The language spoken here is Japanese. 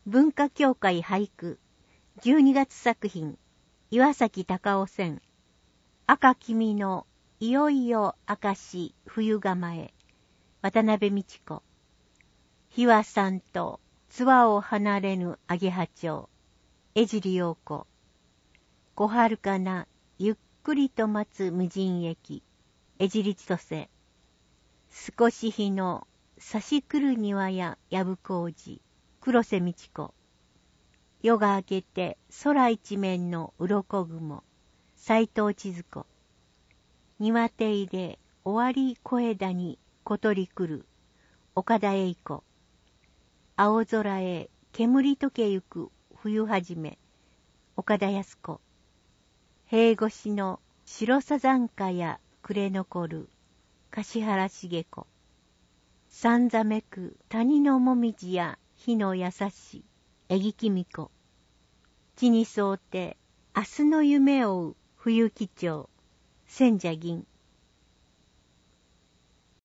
文化協会俳句12月作品岩崎隆夫選赤君のいよいよ明し冬構え渡辺美智子日和さんと諏訪を離れぬアゲハチョウ江尻陽子小遥かなゆっくりと待つ無人駅江尻千歳少し日の差し来る庭や藪小路黒瀬美智子夜が明けて空一面の鱗雲斎藤千鶴子庭手入れ終わり小枝に小鳥来る岡田栄子青空へ煙溶けゆく冬始め岡田靖子塀越しの白サザンカや暮れ残る橿原茂子さんざめく谷のもみじや火の優しい江木きみ子地に沿うて明日の夢を追う冬木町千社銀